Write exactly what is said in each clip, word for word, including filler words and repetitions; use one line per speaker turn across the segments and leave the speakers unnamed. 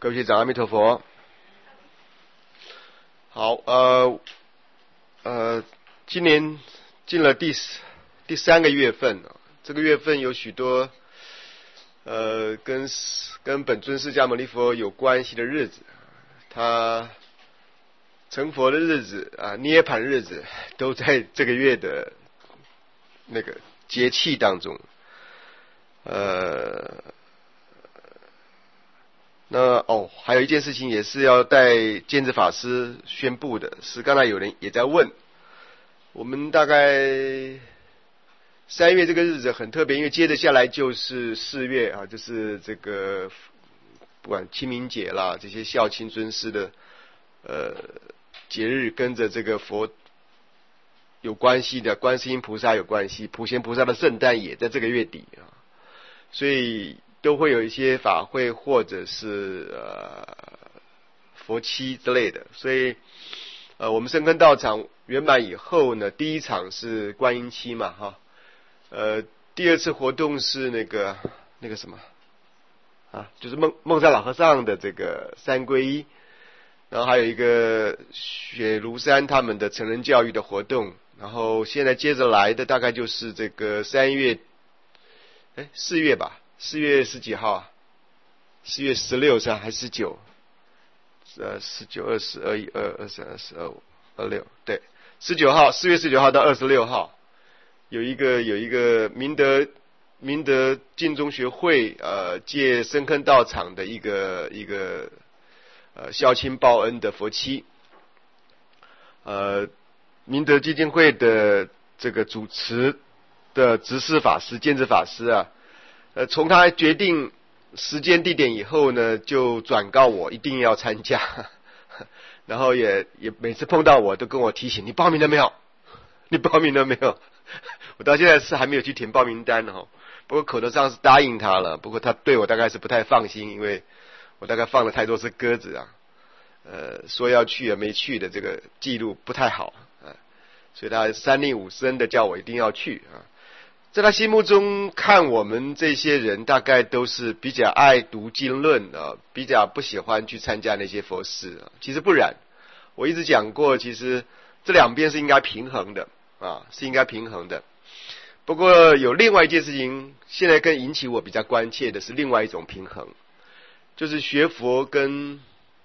各位学长，阿弥陀佛。好，呃，呃，今年进了第第三个月份，这个月份有许多呃跟跟本尊释迦牟尼佛有关系的日子，他成佛的日子啊，涅槃日子都在这个月的那个节气当中，呃。那哦，还有一件事情也是要带坚持法师宣布的，是刚才有人也在问，我们大概三月这个日子很特别，因为接着下来就是四月啊，就是这个不管清明节啦，这些孝亲尊师的呃节日，跟着这个佛有关系的，观世音菩萨有关系，普贤菩萨的圣诞也在这个月底啊，所以都会有一些法会或者是呃佛七之类的，所以呃我们深坑道场圆满以后呢，第一场是观音期嘛哈，呃第二次活动是那个那个什么啊，就是梦梦山老和尚的这个三皈依，然后还有一个雪庐山他们的成人教育的活动，然后现在接着来的大概就是这个三月哎四月吧。四月十几号啊？四月十六是还是十九？呃，十九、二十、二一、二二、三、二十、二五、二六，对，十九号，四月十九号到二十六号，有一个有一个明德明德净宗学会呃借深坑道场的一个一个呃孝亲报恩的佛七，呃，明德基金会的这个主持的执事法师、监制法师啊。呃，从他决定时间地点以后呢，就转告我一定要参加，然后也也每次碰到我都跟我提醒，你报名了没有？你报名了没有？我到现在是还没有去填报名单哦，不过口头上是答应他了，不过他对我大概是不太放心，因为我大概放了太多只鸽子啊，呃，说要去也没去的这个记录不太好啊，所以他三令五申的叫我一定要去啊。在他心目中看我们这些人大概都是比较爱读经论啊，比较不喜欢去参加那些佛事啊。其实不然，我一直讲过，其实这两边是应该平衡的啊，是应该平衡的。不过有另外一件事情，现在更引起我比较关切的是另外一种平衡，就是学佛跟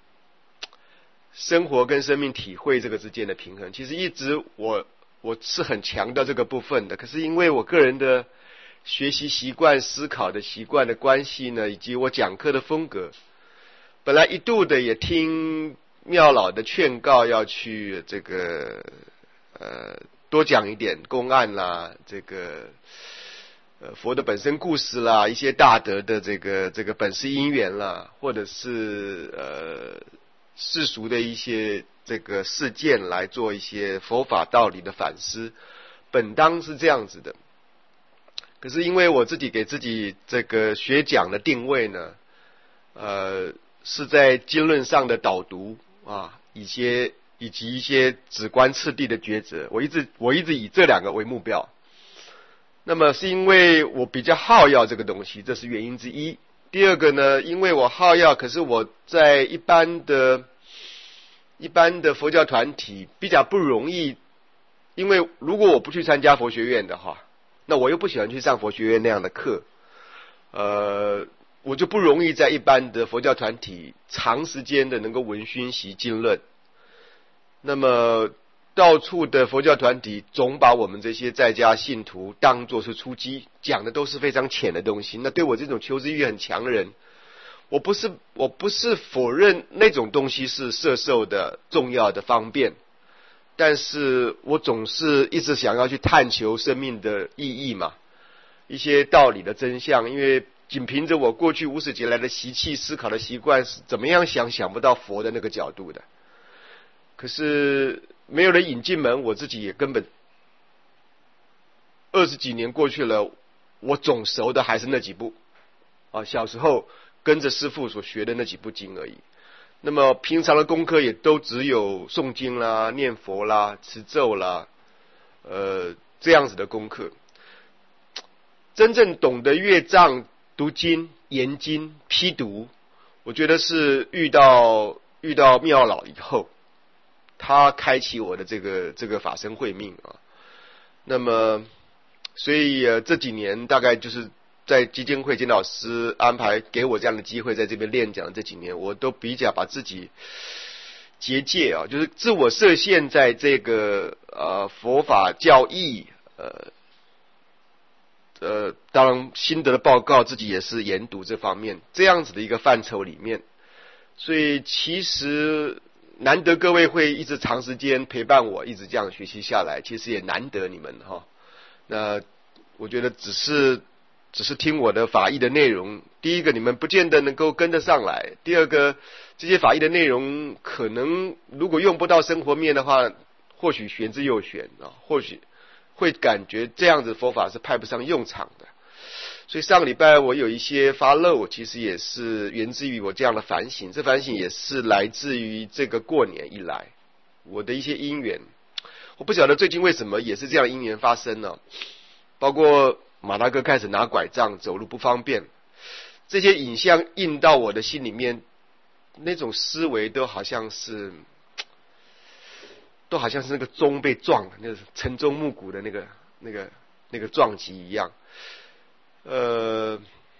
生活跟生命体会这个之间的平衡。其实一直我。我是很强调这个部分的，可是因为我个人的学习习惯、思考的习惯的关系呢，以及我讲课的风格，本来一度的也听妙老的劝告，要去这个呃多讲一点公案啦，这个呃佛的本身故事啦，一些大德的这个这个本事因缘啦，或者是呃世俗的一些这个事件来做一些佛法道理的反思，本当是这样子的。可是因为我自己给自己这个学讲的定位呢，呃，是在经论上的导读啊，一些以及一些止观次第的抉择，我一直我一直以这两个为目标。那么是因为我比较好要这个东西，这是原因之一。第二个呢，因为我好要，可是我在一般的一般的佛教团体比较不容易，因为如果我不去参加佛学院的话，那我又不喜欢去上佛学院那样的课，呃，我就不容易在一般的佛教团体长时间的能够闻熏习经论。那么到处的佛教团体总把我们这些在家信徒当作是出击，讲的都是非常浅的东西。那对我这种求知欲很强的人，我不是我不是否认那种东西是摄受的重要的方便，但是我总是一直想要去探求生命的意义嘛，一些道理的真相。因为仅凭着我过去无始劫来的习气思考的习惯，是怎么样想想不到佛的那个角度的。可是没有人引进门，我自己也根本二十几年过去了，我总熟的还是那几部啊，小时候跟着师父所学的那几部经而已。那么平常的功课也都只有诵经啦、念佛啦、持咒啦，呃，这样子的功课。真正懂得阅藏、读经、研经、批读， 我觉得是遇到遇到妙老以后，他开启我的这个这个法身慧命啊。那么，所以呃这几年大概就是在基金会金老师安排给我这样的机会，在这边练讲的这几年，我都比较把自己结界啊，就是自我设限在这个呃佛法教义呃呃，当然心得的报告自己也是研读这方面这样子的一个范畴里面，所以其实难得各位会一直长时间陪伴我，一直这样学习下来，其实也难得你们哈。那我觉得只是只是听我的法义的内容，第一个你们不见得能够跟得上来，第二个这些法义的内容可能如果用不到生活面的话，或许玄之又玄啊，或许会感觉这样子佛法是派不上用场的。所以上个礼拜我有一些发漏，其实也是源自于我这样的反省，这反省也是来自于这个过年以来我的一些因缘。我不晓得最近为什么也是这样的因缘发生呢？包括马大哥开始拿拐杖走路不方便，这些影像印到我的心里面，那种思维都好像是都好像是那个钟被撞的，那个晨钟暮鼓的那个那个那个撞击一样。呃，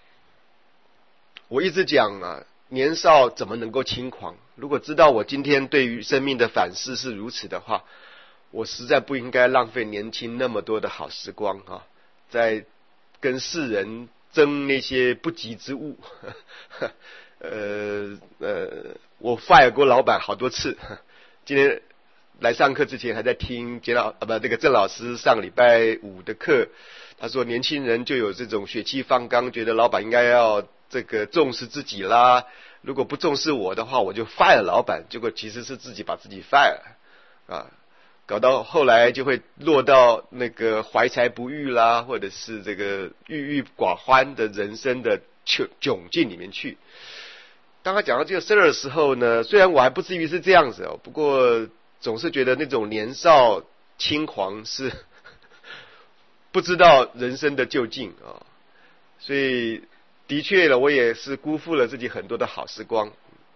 我一直讲啊，年少怎么能够轻狂？如果知道我今天对于生命的反思是如此的话，我实在不应该浪费年轻那么多的好时光啊，在跟世人争那些不及之物。呃呃，我 fire 过老板好多次，今天来上课之前还在听简老啊不那个郑老师上礼拜五的课。他说年轻人就有这种血气方刚，觉得老板应该要这个重视自己啦，如果不重视我的话我就 fire 老板，结果其实是自己把自己 fire 啊，搞到后来就会落到那个怀才不遇啦，或者是这个郁郁寡欢的人生的窘境里面去。当他讲到这个事儿的时候呢，虽然我还不至于是这样子哦，不过总是觉得那种年少轻狂是不知道人生的究竟啊，所以的确了，我也是辜负了自己很多的好时光。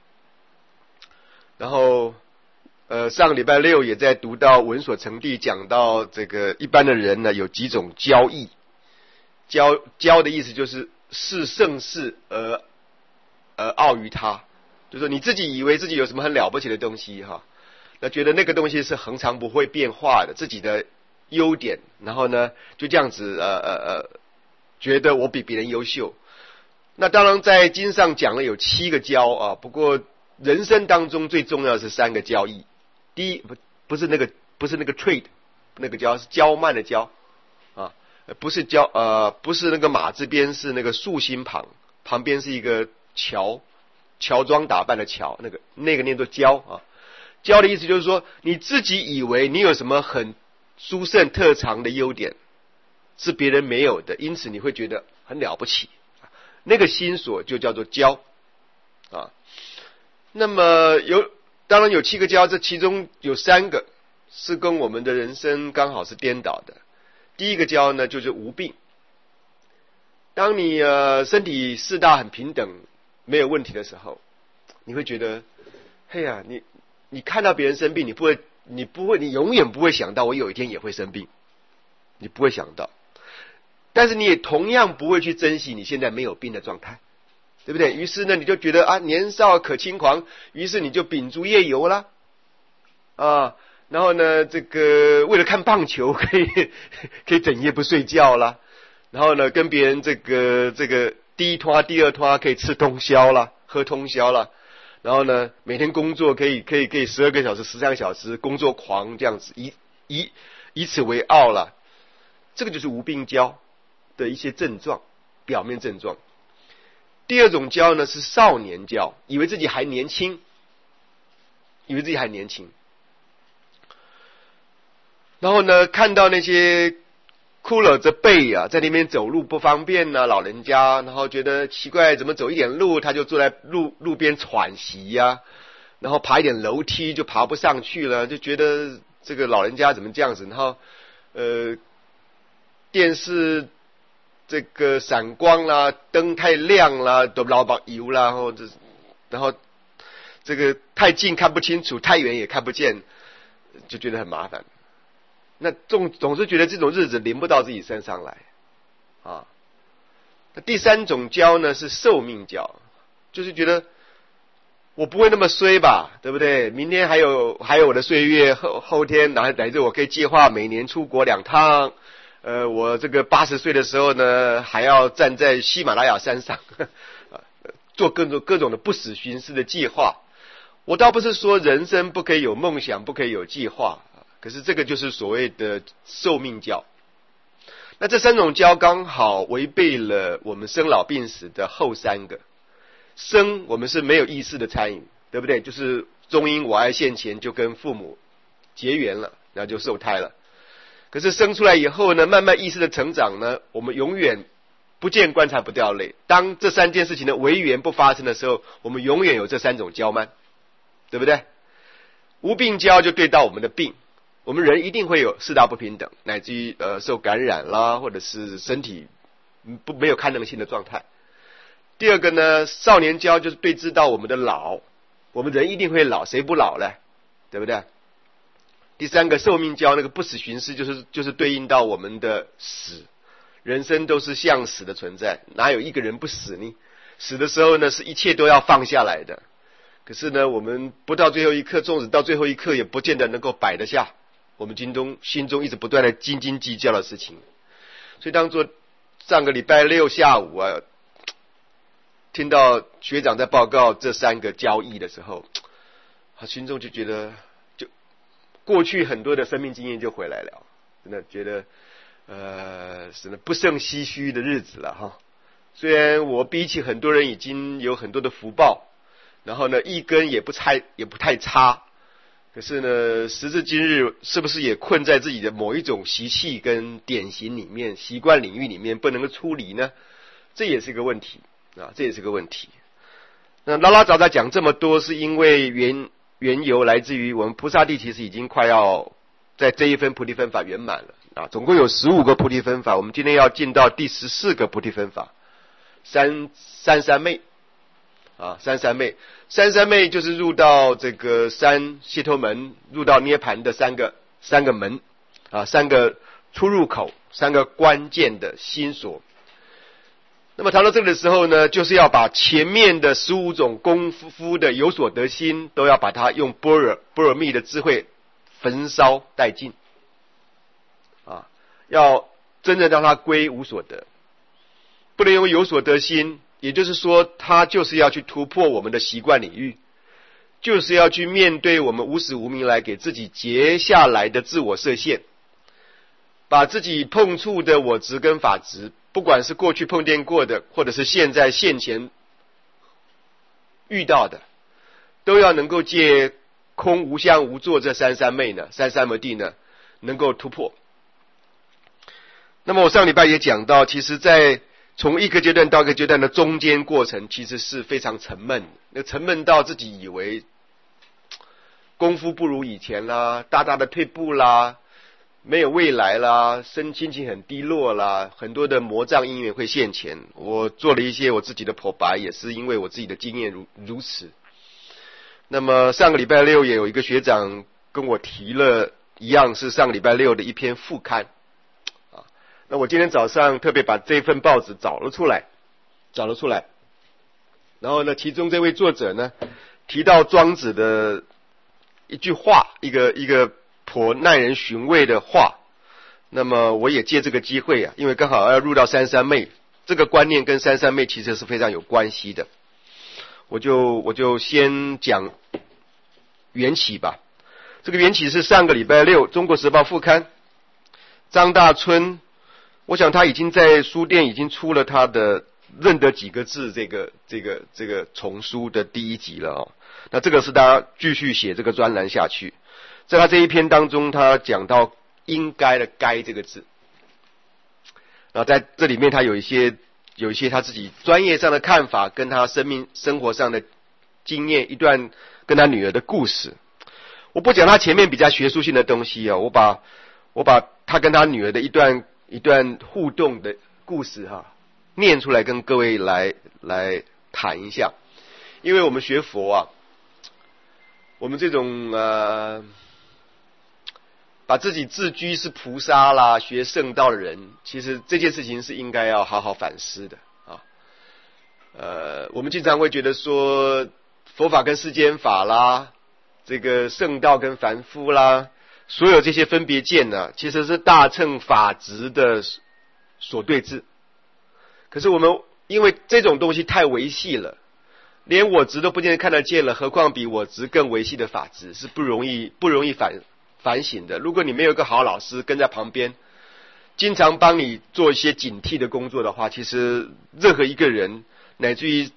然后，呃，上个礼拜六也在读到文所成地讲到这个一般的人呢有几种骄逸，骄骄的意思就是视盛世而而傲于他，就是说你自己以为自己有什么很了不起的东西哈，那觉得那个东西是恒常不会变化的，自己的优点，然后呢就这样子呃呃呃觉得我比别人优秀。那当然在经上讲了有七个骄啊，不过人生当中最重要的是三个骄逸。第一不不是那个不是那个 trade 那个骄，是骄慢的骄啊，不是骄呃不是那个马字边，是那个竖心旁，旁边是一个乔乔装打扮的乔，那个那个念作骄啊。骄的意思就是说你自己以为你有什么很殊胜特长的优点是别人没有的，因此你会觉得很了不起，那个心所就叫做骄啊。那么有当然有七个骄，这其中有三个是跟我们的人生刚好是颠倒的。第一个骄呢就是无病，当你呃身体四大很平等没有问题的时候，你会觉得嘿呀，你你看到别人生病，你不会你不会你永远不会想到我有一天也会生病，你不会想到，但是你也同样不会去珍惜你现在没有病的状态，对不对？于是呢你就觉得啊年少可轻狂，于是你就秉烛夜游啦啊，然后呢这个为了看棒球可以可以整夜不睡觉啦，然后呢跟别人这个这个第一拖第二拖可以吃通宵啦，喝通宵啦，然后呢每天工作可以可以可以十二个小时十三个小时，工作狂这样子，以以以此为傲啦。这个就是无病骄的一些症状，表面症状。第二种骄呢是少年骄，以为自己还年轻，以为自己还年轻，然后呢看到那些骷髅着背啊在那边走路不方便啊老人家，然后觉得奇怪，怎么走一点路他就坐在路路边喘息呀、啊，然后爬一点楼梯就爬不上去了，就觉得这个老人家怎么这样子，然后呃电视这个闪光啦，灯太亮啦，都老把油啦，或者然后这个太近看不清楚，太远也看不见，就觉得很麻烦。那总总是觉得这种日子临不到自己身上来啊。那第三种焦呢是寿命焦，就是觉得我不会那么衰吧，对不对？明天还有还有我的岁月，后后天乃乃至我可以计划每年出国两趟。呃，我这个八十岁的时候呢，还要站在喜马拉雅山上，做各种各种的不死寻思的计划。我倒不是说人生不可以有梦想，不可以有计划，可是这个就是所谓的寿命焦。那这三种焦刚好违背了我们生老病死的后三个。生我们是没有意识的参与，对不对？就是中阴我爱现前就跟父母结缘了，然后就受胎了。可是生出来以后呢，慢慢意识的成长呢，我们永远不见棺材不掉泪。当这三件事情的违缘不发生的时候，我们永远有这三种焦慢，对不对？无病焦就对到我们的病，我们人一定会有四大不平等，乃至于呃受感染啦，或者是身体不没有堪能性的状态。第二个呢，少年焦就是对知到我们的老，我们人一定会老，谁不老呢？对不对？第三个寿命焦，那个不死寻思，就是就是对应到我们的死，人生都是向死的存在，哪有一个人不死呢？死的时候呢，是一切都要放下来的。可是呢，我们不到最后一刻，纵使到最后一刻，也不见得能够摆得下我们心中心中一直不断的斤斤计较的事情。所以当作上个礼拜六下午啊，听到学长在报告这三个交易的时候，他心中就觉得，就过去很多的生命经验就回来了，真的觉得呃，是不胜唏嘘的日子了哈。虽然我比起很多人已经有很多的福报，然后呢一根也不差也不太差，可是呢时至今日，是不是也困在自己的某一种习气跟典型里面、习惯领域里面不能够出离呢？这也是个问题啊，这也是个问题。那拉拉杂杂讲这么多，是因为缘缘由来自于我们菩萨地其实已经快要在这一分菩提分法圆满了啊，总共有十五个菩提分法，我们今天要进到第十四个菩提分法，三三三昧啊，三三昧，三三昧就是入到这个三解脱门，入到涅盘的三个三个门啊，三个出入口，三个关键的心所。那么谈到这个的时候呢，就是要把前面的十五种功夫的有所得心，都要把它用般若波罗蜜的智慧焚烧殆尽啊，要真正让它归无所得，不能用有所得心，也就是说，它就是要去突破我们的习惯领域，就是要去面对我们无始无明来给自己结下来的自我设限，把自己碰触的我执跟法执，不管是过去碰见过的，或者是现在现前遇到的，都要能够借空无相无作这三三昧呢，三三摩地呢，能够突破。那么我上礼拜也讲到，其实在从一个阶段到一个阶段的中间过程，其实是非常沉闷，那沉闷到自己以为功夫不如以前啦，大大的退步啦，没有未来啦，身心情很低落啦，很多的魔障因缘会现前。我做了一些我自己的剖白，也是因为我自己的经验如如此。那么上个礼拜六也有一个学长跟我提了一样是上个礼拜六的一篇副刊啊。那我今天早上特别把这份报纸找了出来，找了出来。然后呢，其中这位作者呢提到庄子的一句话，一个一个颇耐人寻味的话。那么我也借这个机会啊，因为刚好要入到三三昧，这个观念跟三三昧其实是非常有关系的。我就我就先讲缘起吧。这个缘起是上个礼拜六中国时报副刊，张大春，我想他已经在书店已经出了他的认得几个字这个这个这个丛书的第一集了哦。那这个是他继续写这个专栏下去，在他这一篇当中，他讲到应该的该这个字，然后在这里面他有一些有一些他自己专业上的看法，跟他生命生活上的经验，一段跟他女儿的故事。我不讲他前面比较学术性的东西啊，我把我把他跟他女儿的一段一段互动的故事哈、啊、念出来跟各位来来谈一下。 因为我们学佛啊，我们这种呃，把自己自居是菩萨啦，学圣道的人，其实这件事情是应该要好好反思的啊。呃，我们经常会觉得说，佛法跟世间法啦，这个圣道跟凡夫啦，所有这些分别见呢，其实是大乘法执的所对治。可是我们因为这种东西太维系了，连我执都不见得看得见了，何况比我执更维系的法执，是不容易不容易反反省的。如果你没有一个好老师跟在旁边，经常帮你做一些警惕的工作的话，其实任何一个人，乃至于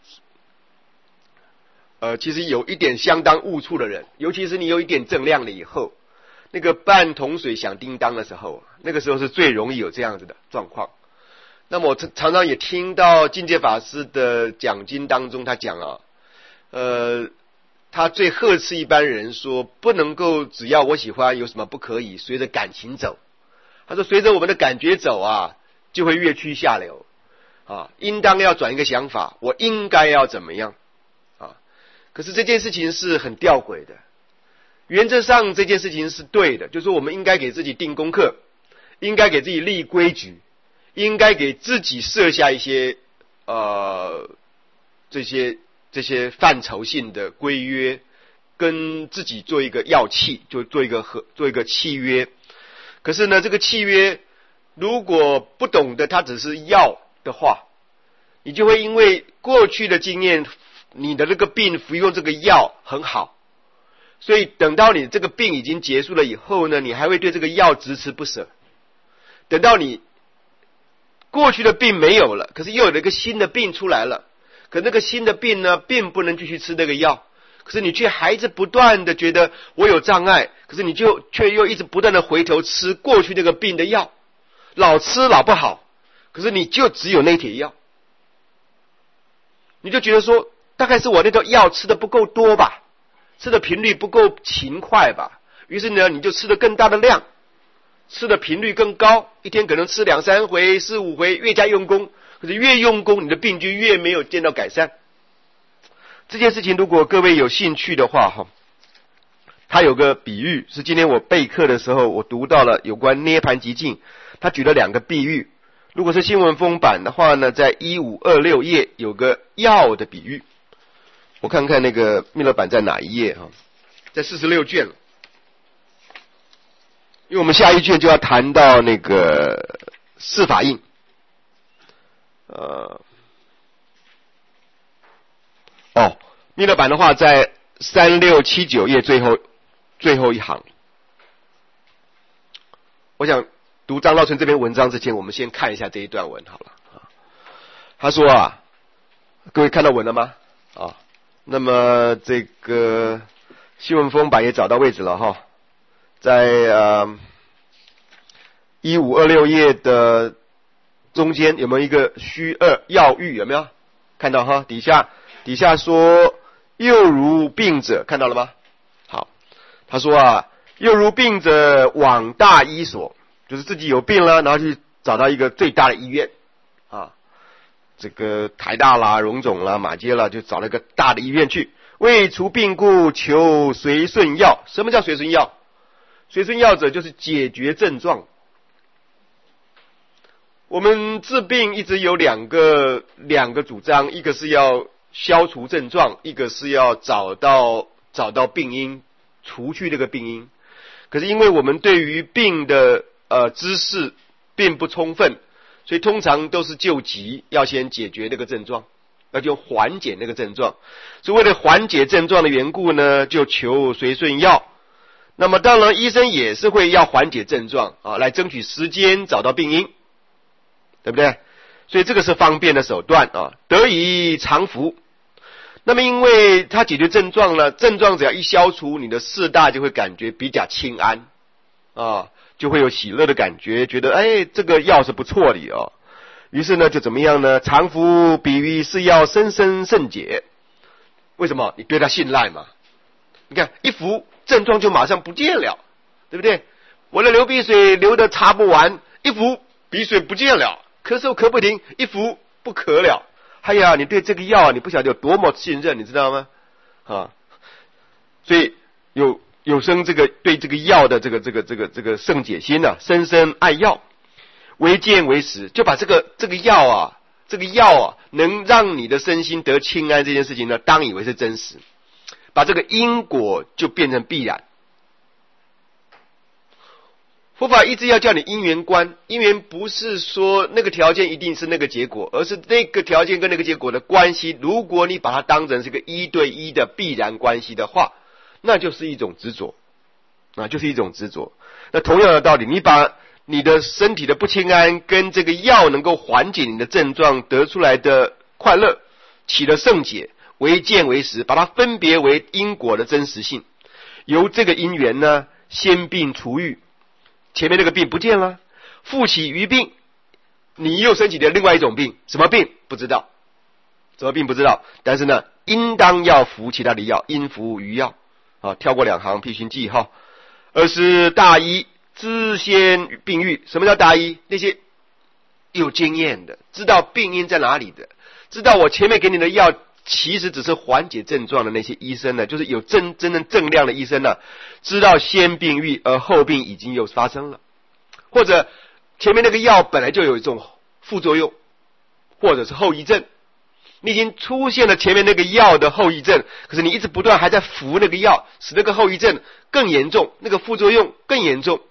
呃，其实有一点相当误触的人，尤其是你有一点正量了以后，那个半桶水响叮当的时候，那个时候是最容易有这样子的状况。那么我常常也听到境界法师的讲经当中，他讲啊，呃，他最呵斥一般人说，不能够只要我喜欢，有什么不可以随着感情走。他说，随着我们的感觉走啊，就会越趋下流啊，应当要转一个想法，我应该要怎么样啊？可是这件事情是很吊诡的，原则上这件事情是对的，就是说我们应该给自己定功课，应该给自己立规矩，应该给自己设下一些呃这些这些范畴性的规约，跟自己做一个要契，就做一个和做一个契约。可是呢，这个契约如果不懂得它只是要的话，你就会因为过去的经验，你的那个病服用这个药很好，所以等到你这个病已经结束了以后呢，你还会对这个药执持不舍。等到你过去的病没有了，可是又有了一个新的病出来了，可那个新的病呢，并不能继续吃那个药，可是你却还是不断的觉得我有障碍，可是你就却又一直不断的回头吃过去那个病的药，老吃老不好，可是你就只有那帖药，你就觉得说，大概是我那个药吃的不够多吧，吃的频率不够勤快吧，于是呢，你就吃的更大的量，吃的频率更高，一天可能吃两三回、四五回，越加用功，可是越用功，你的病就越没有见到改善。这件事情如果各位有兴趣的话哈，他有个比喻，是今天我备课的时候我读到了有关涅槃极境，他举了两个比喻。如果是新闻风版的话呢，在一五二六页有个药的比喻，我看看那个密勒版在哪一页哈，在四十六卷了。因为我们下一卷就要谈到那个四法印，呃，哦，密勒版的话在三六七九页最后最后一行。我想读张道春这篇文章之前，我们先看一下这一段文好了。他说啊，各位看到文了吗？啊，那么这个新闻风版也找到位置了哈。在呃一五二六页的中间有没有一个虚二要喻？有没有看到哈？底下底下说又如病者，看到了吗？好，他说啊，又如病者往大医所，就是自己有病了，然后去找到一个最大的医院啊，这个台大啦、荣总啦、马偕啦，就找了一个大的医院去，为除病故，求随顺药。什么叫随顺药？随顺药者就是解决症状。我们治病一直有两个两个主张，一个是要消除症状，一个是要找到找到病因，除去这个病因。可是因为我们对于病的呃知识并不充分，所以通常都是救急，要先解决那个症状，那就缓解那个症状。所以为了缓解症状的缘故呢，就求随顺药。那么当然医生也是会要缓解症状啊，来争取时间找到病因，对不对？所以这个是方便的手段啊，得以常服。那么因为它解决症状呢，症状只要一消除，你的四大就会感觉比较轻安啊，就会有喜乐的感觉，觉得哎这个药是不错的哦。于是呢就怎么样呢？常服比喻是药深深甚解。为什么？你对他信赖嘛。你看一服症状就马上不见了，对不对？我的流鼻水流的擦不完，一服鼻水不见了，咳嗽咳不停，一服不咳了哎呀，你对这个药你不晓得有多么信任，你知道吗？啊，所以有有生这个对这个药的这个这个这个这个圣解心呢、啊，深深爱药，为见为实，就把这个这个药啊，这个药啊，能让你的身心得清安这件事情呢，当以为是真实，把这个因果就变成必然。佛法一直要叫你因缘观，因缘不是说那个条件一定是那个结果，而是那个条件跟那个结果的关系，如果你把它当成是个一对一的必然关系的话，那就是一种执着，啊，就是一种执着。那同样的道理，你把你的身体的不清安跟这个药能够缓解你的症状得出来的快乐起了圣解，为见为实，把它分别为因果的真实性，由这个因缘呢，先病除愈，前面那个病不见了，复起余病，你又升起的另外一种病，什么病不知道，什么病不知道，但是呢，应当要服其他的药，应服余药啊，跳过两行，批寻记号。二是大医知先病愈，什么叫大医？那些有经验的，知道病因在哪里的，知道我前面给你的药其实只是缓解症状的那些医生呢，就是有真真正正量的医生呢，知道先病愈而后病已经又发生了，或者前面那个药本来就有一种副作用，或者是后遗症，你已经出现了前面那个药的后遗症，可是你一直不断还在服那个药，使那个后遗症更严重，那个副作用更严重。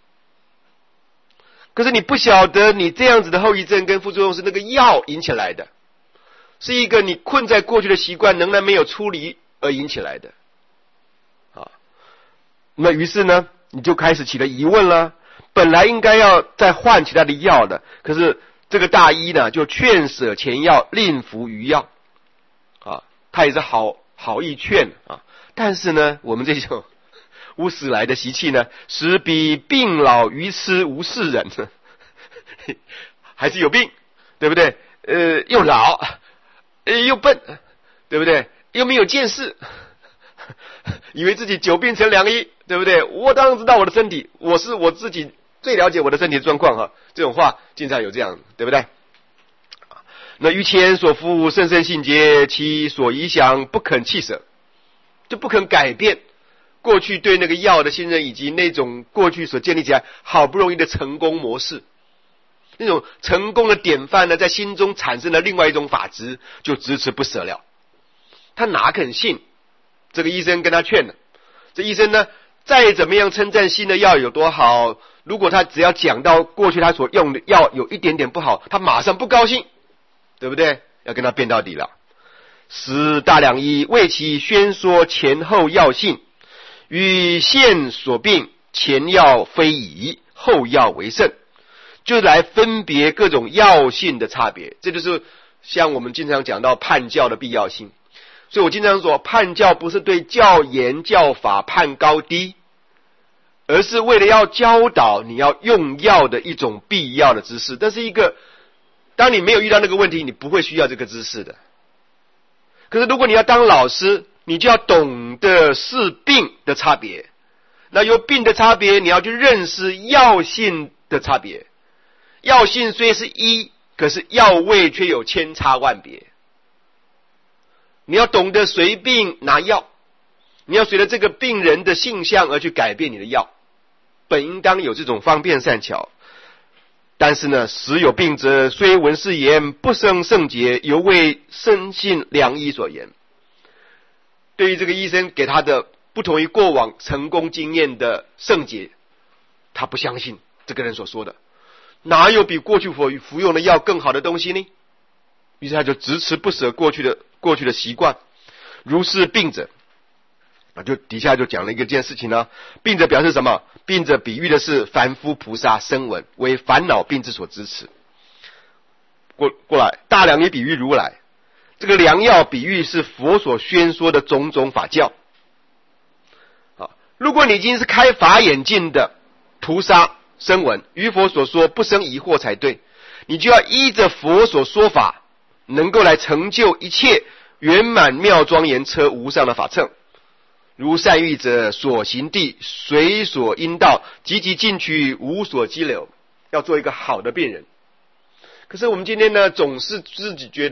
可是你不晓得你这样子的后遗症跟副作用是那个药引起来的，是一个你困在过去的习惯仍然没有出离而引起来的啊。那于是呢，你就开始起了疑问了，本来应该要再换其他的药的，可是这个大医呢就劝舍前药，另服余药啊，他也是好好意劝啊，但是呢，我们这种无始来的习气呢，使彼病老愚痴无事人，还是有病，对不对？呃，又老，呃，又笨，对不对？又没有见识，以为自己久病成良医，对不对？我当然知道我的身体，我是我自己最了解我的身体状况哈。这种话经常有这样，对不对？那于前所复深深信结，其所遗想不肯弃舍，就不肯改变过去对那个药的信任，以及那种过去所建立起来好不容易的成功模式，那种成功的典范呢，在心中产生了另外一种法执，就支持不舍了。他哪肯信？这个医生跟他劝了，这医生呢，再怎么样称赞新的药有多好，如果他只要讲到过去他所用的药有一点点不好，他马上不高兴，对不对？要跟他辩到底了。使大良医为其宣说前后药性，与现所病前药非宜，后药为胜，就来分别各种药性的差别。这就是像我们经常讲到判教的必要性。所以我经常说，判教不是对教言教法判高低，而是为了要教导你要用药的一种必要的知识。这是一个，当你没有遇到那个问题，你不会需要这个知识的。可是如果你要当老师，你就要懂得是病的差别，那由病的差别，你要去认识药性的差别。药性虽是一，可是药味却有千差万别。你要懂得随病拿药，你要随着这个病人的性相而去改变你的药，本应当有这种方便善巧。但是呢，时有病者，虽闻是言，不生圣解，犹为深信良医所言。对于这个医生给他的不同于过往成功经验的圣解，他不相信这个人所说的，哪有比过去服服用的药更好的东西呢？于是他就执持不舍过去的过去的习惯。如是病者啊，就底下就讲了一个件事情呢。病者表示什么？病者比喻的是凡夫菩萨声闻，为烦恼病之所支持。过过来，大良医比喻如来，这个良药比喻是佛所宣说的种种法教。啊，如果你已经是开法眼境的菩萨声闻，于佛所说不生疑惑才对，你就要依着佛所说法，能够来成就一切圆满妙庄严车无上的法乘。如善欲者所行地，随所应道，积极进取，无所积留，要做一个好的病人。可是我们今天呢，总是自己觉得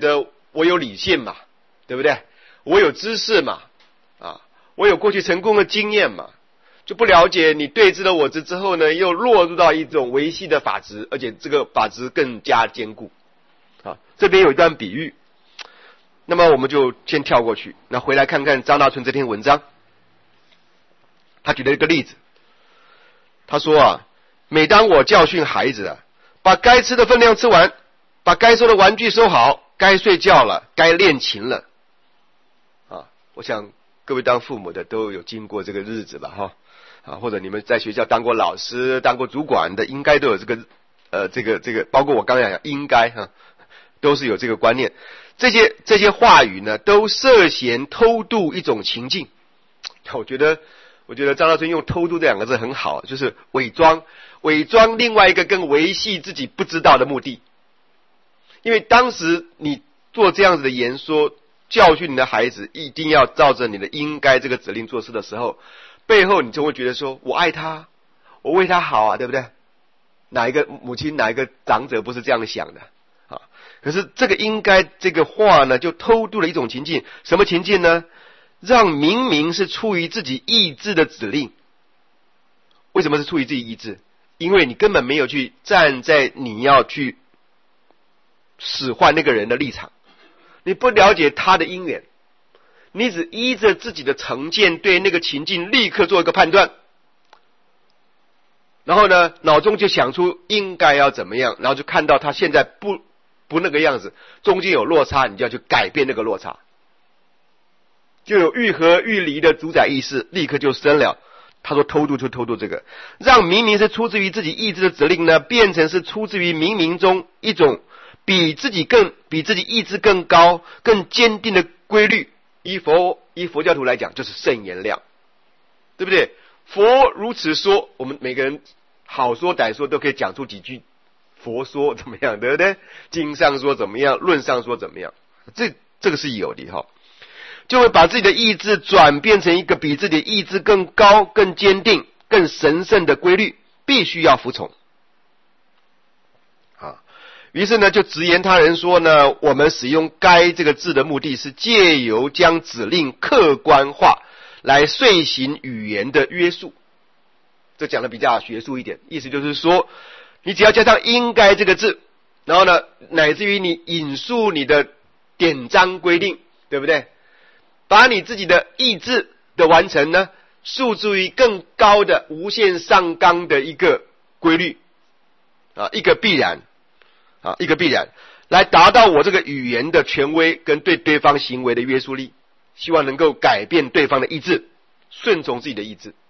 我有理性嘛，对不对？我有知识嘛，啊，我有过去成功的经验嘛，就不了解你对峙了我执之后呢，又落入到一种维系的法执，而且这个法执更加坚固。啊，这边有一段比喻，那么我们就先跳过去，那回来看看张大春这篇文章。他举了一个例子，他说啊，每当我教训孩子啊，把该吃的分量吃完，把该收的玩具收好，该睡觉了，该练琴了，啊，我想各位当父母的都有经过这个日子吧，哈，啊，或者你们在学校当过老师、当过主管的，应该都有这个，呃，这个这个，包括我刚才讲，应该哈，都是有这个观念。这些这些话语呢，都涉嫌偷渡一种情境。我觉得。我觉得张大春用偷渡这两个字很好，就是伪装，伪装另外一个更维系自己不知道的目的。因为当时你做这样子的言说，教训你的孩子一定要照着你的应该这个指令做事的时候，背后你就会觉得说，我爱他，我为他好啊，对不对？哪一个母亲，哪一个长者不是这样想的啊？可是这个应该这个话呢，就偷渡了一种情境，什么情境呢？让明明是出于自己意志的指令。为什么是出于自己意志？因为你根本没有去站在你要去使唤那个人的立场，你不了解他的因缘，你只依着自己的成见对那个情境立刻做一个判断，然后呢，脑中就想出应该要怎么样，然后就看到他现在不不那个样子，中间有落差，你就要去改变那个落差。就有愈合愈离的主宰意识立刻就生了。他说偷渡就偷渡这个，让明明是出自于自己意志的指令呢，变成是出自于冥冥中一种比自己更比自己意志更高更坚定的规律。依佛依佛教徒来讲，就是圣言量，对不对？佛如此说，我们每个人好说歹说都可以讲出几句佛说怎么样，对不对？经上说怎么样，论上说怎么样，这这个是有的哈。就会把自己的意志转变成一个比自己的意志更高、更坚定、更神圣的规律，必须要服从。啊，于是呢，就直言他人说呢，我们使用该这个字的目的是借由将指令客观化，来遂行语言的约束。这讲的比较学术一点，意思就是说，你只要加上应该这个字，然后呢，乃至于你引述你的典章规定，对不对？把你自己的意志的完成呢，诉诸于更高的无限上纲的一个规律啊，一个必然啊，一个必然，来达到我这个语言的权威跟对对方行为的约束力，希望能够改变对方的意志，顺从自己的意志。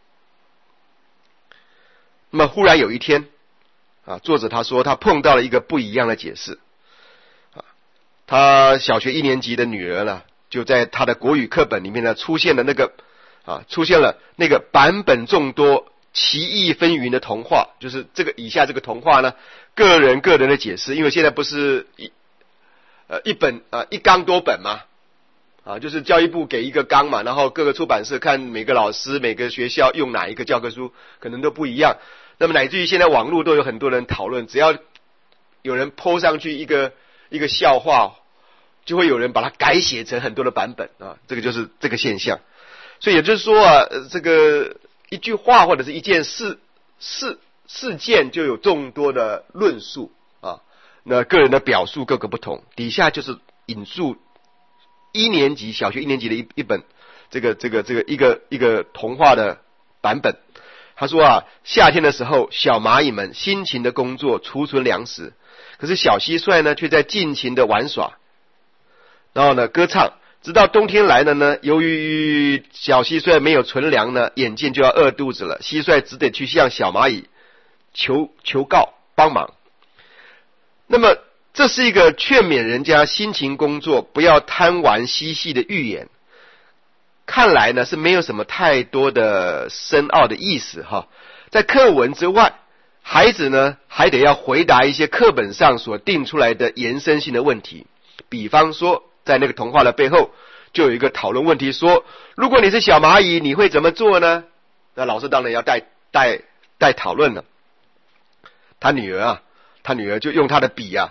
那么忽然有一天啊，作者他说他碰到了一个不一样的解释啊，他小学一年级的女儿呢，就在他的国语课本里面呢，出现了那个啊，出现了那个版本众多、歧义纷纭的童话，就是这个以下这个童话呢，个人个人的解释，因为现在不是一呃一本啊一纲多本嘛，啊，就是教育部给一个纲嘛，然后各个出版社看每个老师、每个学校用哪一个教科书，可能都不一样。那么乃至于现在网络都有很多人讨论，只要有人 po 上去一个一个笑话，就会有人把它改写成很多的版本啊，这个就是这个现象。所以也就是说啊，这个一句话或者是一件事事事件就有众多的论述啊，那个人的表述各个不同。底下就是引述一年级小学一年级的一一本这个这个这个一个一个童话的版本。他说啊，夏天的时候，小蚂蚁们辛勤的工作，储存粮食，可是小蟋蟀呢，却在尽情的玩耍，然后呢，歌唱。直到冬天来了呢，由于小蟋蟀没有存粮呢，眼见就要饿肚子了，蟋蟀只得去向小蚂蚁求求告帮忙。那么，这是一个劝勉人家辛勤工作，不要贪玩嬉戏的寓言。看来呢是没有什么太多的深奥的意思哈。在课文之外，孩子呢还得要回答一些课本上所定出来的延伸性的问题。比方说，在那个童话的背后，就有一个讨论问题说：如果你是小蚂蚁，你会怎么做呢？那老师当然要带带带讨论了。他女儿啊，他女儿就用他的笔啊，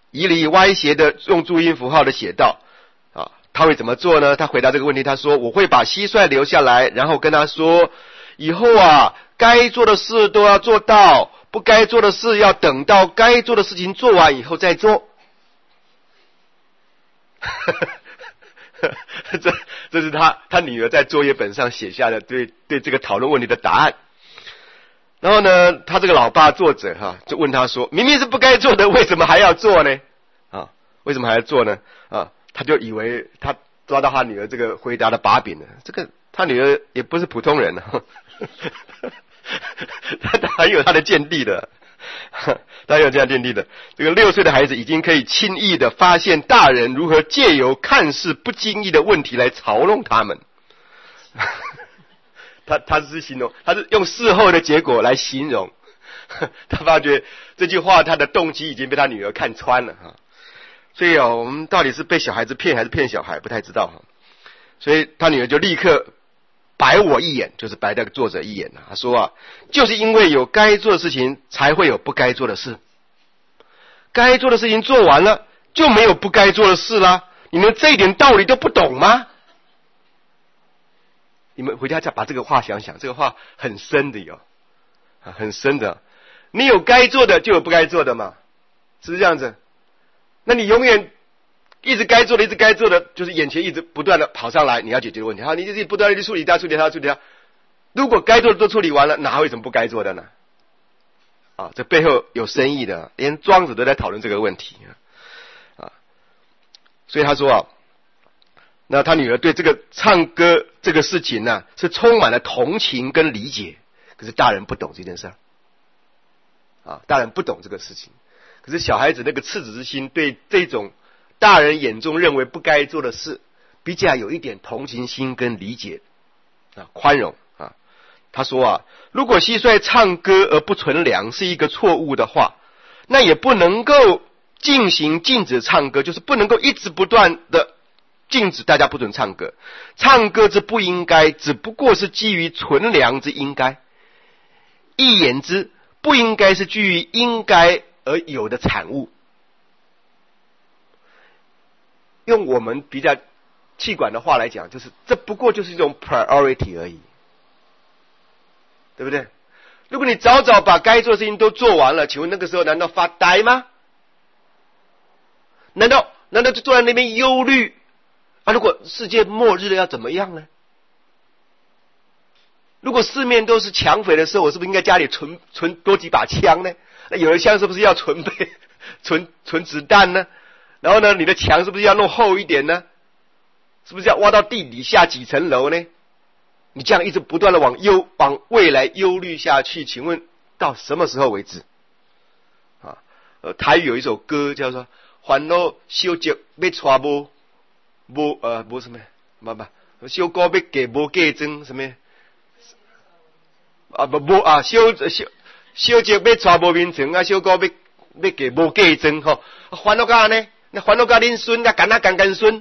以理歪斜的用注音符号的写道啊，他会怎么做呢？他回答这个问题，他说：我会把蟋蟀留下来，然后跟他说，以后啊，该做的事都要做到，不该做的事要等到该做的事情做完以后再做。这这是他他女儿在作业本上写下的对对这个讨论问题的答案。然后呢，他这个老爸作者哈、啊、就问他说：明明是不该做的，为什么还要做呢？啊，为什么还要做呢？啊，他就以为他抓到他女儿这个回答的把柄了。这个他女儿也不是普通人啊，他还有他的见地的。他有这样见地的，这个六岁的孩子已经可以轻易的发现大人如何借由看似不经意的问题来嘲弄他们。他他是形容，他是用事后的结果来形容。他发觉这句话他的动机已经被他女儿看穿了哈。所以啊，我们到底是被小孩子骗还是骗小孩，不太知道哈。所以他女儿就立刻白我一眼，就是白那个作者一眼。他说啊，就是因为有该做的事情，才会有不该做的事。该做的事情做完了，就没有不该做的事啦。你们这一点道理都不懂吗？你们回家再把这个话想想，这个话很深的哟，啊，很深的。你有该做的，就有不该做的嘛，是不是这样子？那你永远一直该做的，一直该做的，就是眼前一直不断的跑上来，你要解决的问题。好，你就是不断的去处理它，处理它，处理它。如果该做的都处理完了，哪会有什么不该做的呢？啊，这背后有深意的，连庄子都在讨论这个问题啊。所以他说啊，那他女儿对这个唱歌这个事情呢、啊，是充满了同情跟理解，可是大人不懂这件事啊，大人不懂这个事情。可是小孩子那个赤子之心，对这种大人眼中认为不该做的事，比较有一点同情心跟理解啊，宽容啊。他说啊，如果蟋蟀唱歌而不存粮是一个错误的话，那也不能够进行禁止唱歌，就是不能够一直不断的禁止大家不准唱歌。唱歌之不应该，只不过是基于存粮之应该。一言之，不应该是基于应该而有的产物。用我们比较气管的话来讲，就是这不过就是一种 priority 而已，对不对？如果你早早把该做的事情都做完了，请问那个时候难道发呆吗？难道难道就坐在那边忧虑啊？如果世界末日了要怎么样呢？如果四面都是抢匪的时候，我是不是应该家里存存多几把枪呢？那有的枪是不是要存备存存子弹呢？然后呢，你的墙是不是要弄厚一点呢？是不是要挖到地底下几层楼呢？你这样一直不断的往忧往未来忧虑下去，请问到什么时候为止？啊，呃，台语有一首歌叫做“烦恼小节要带无无呃无什么，不不，小高要嫁无嫁妆什么？啊不无啊小小小节要带无面床啊，小高要要嫁无嫁妆吼，烦恼干呢？那烦恼干恁孙啊，干啊干干孙。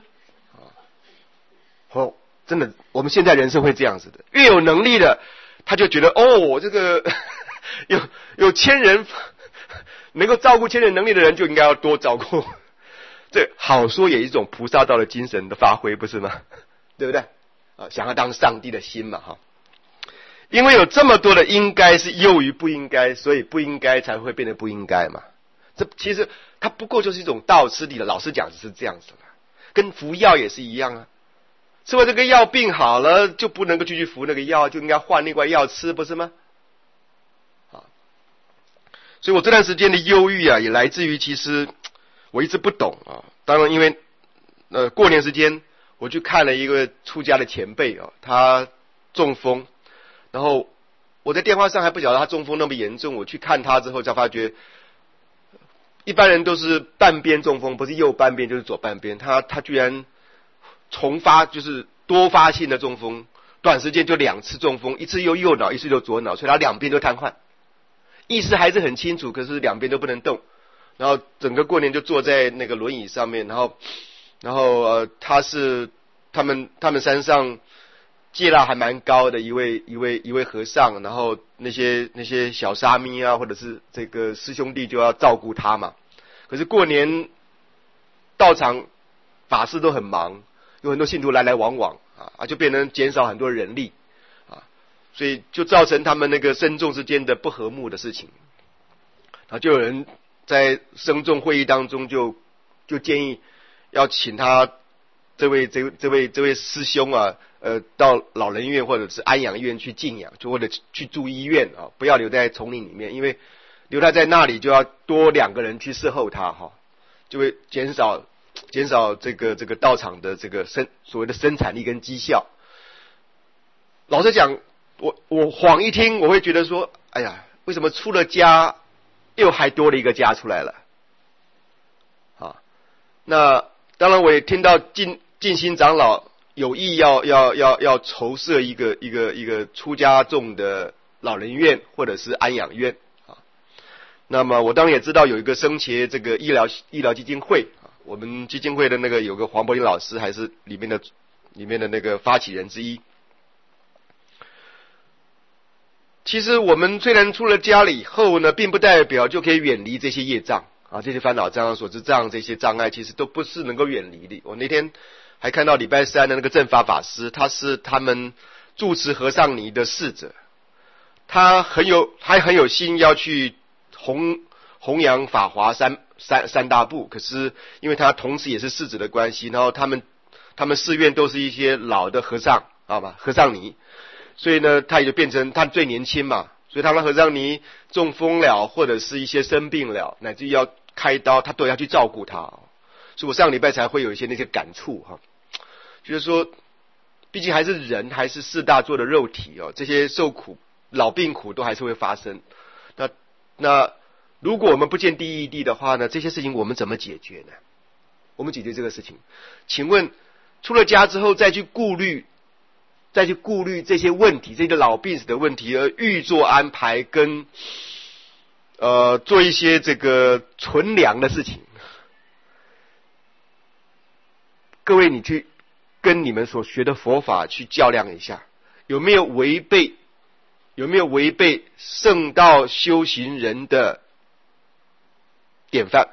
哦，真的，我们现在人是会这样子的。越有能力的，他就觉得哦，这个有有千人能够照顾千人能力的人，就应该要多照顾。这好说也是一种菩萨道的精神的发挥，不是吗？对不对？啊，想要当上帝的心嘛，哈。因为有这么多的应该是优于不应该，所以不应该才会变得不应该嘛。这其实它不过就是一种道次第的，老实讲是这样子的，跟服药也是一样啊。吃完这个药病好了，就不能够继续服那个药，就应该换另外药吃，不是吗？啊，所以我这段时间的忧郁啊，也来自于其实我一直不懂啊。当然，因为呃过年时间我去看了一个出家的前辈啊，他中风，然后我在电话上还不晓得他中风那么严重，我去看他之后才发觉，一般人都是半边中风，不是右半边就是左半边，他他居然重发，就是多发性的中风，短时间就两次中风，一次又右脑，一次又左脑，所以他两边都瘫痪，意识还是很清楚，可是两边都不能动，然后整个过年就坐在那个轮椅上面，然后然后呃他是他们他们山上戒腊还蛮高的一位一位一位和尚，然后那些那些小沙弥啊，或者是这个师兄弟就要照顾他嘛。可是过年道场法师都很忙，有很多信徒来来往往啊，啊就变成减少很多人力啊，所以就造成他们那个僧众之间的不和睦的事情。啊，就有人在僧众会议当中就就建议要请他这位这位这位这位师兄啊，呃，到老人院或者是安养院去静养，就或者去住医院啊，不要留在丛林里面，因为留他在那里就要多两个人去侍候他哈，就会减少减少这个这个道场的这个生所谓的生产力跟绩效。老实讲，我我晃一听，我会觉得说，哎呀，为什么出了家又还多了一个家出来了？啊，那当然我也听到静静心长老有意要要要要筹设一个一个一个出家众的老人院或者是安养院啊。那么我当然也知道有一个生前这个医疗医疗基金会啊，我们基金会的那个有个黄柏林老师还是里面的里面的那个发起人之一。其实我们虽然出了家了以后呢，并不代表就可以远离这些业障啊，这些烦恼障、所知障这些障碍，其实都不是能够远离的。我那天还看到礼拜三的那个正法法师，他是他们住持和尚尼的侍者，他很有还很有心要去弘弘扬法华三三三大部，可是因为他同时也是侍者的关系，然后他们他们寺院都是一些老的和尚啊嘛，和尚尼。所以呢，他也就变成他最年轻嘛，所以他们和尚尼中风了，或者是一些生病了，乃至于要开刀，他都要去照顾他。所以我上礼拜才会有一些那些感触哈，就是说，毕竟还是人，还是四大做的肉体哦，这些受苦、老病苦都还是会发生。那那如果我们不见第一义谛的话呢，这些事情我们怎么解决呢？我们解决这个事情，请问出了家之后再去顾虑。再去顾虑这些问题，这些老病死的问题，而预做安排跟呃做一些这个存粮的事情。各位，你去跟你们所学的佛法去较量一下，有没有违背？有没有违背圣道修行人的典范？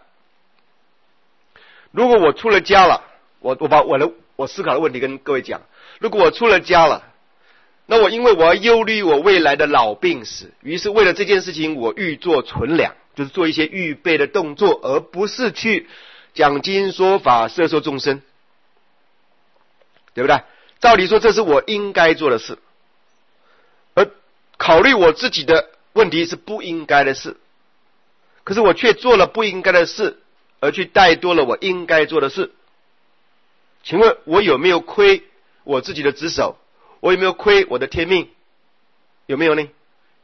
如果我出了家了，我我把我的我思考的问题跟各位讲。如果我出了家了，那我因为我要忧虑我未来的老病死，于是为了这件事情我预做存粮，就是做一些预备的动作，而不是去讲经说法摄受众生，对不对？照理说这是我应该做的事，而考虑我自己的问题是不应该的事，可是我却做了不应该的事，而去怠惰了我应该做的事。请问我有没有亏我自己的职守？我有没有亏我的天命？有没有呢？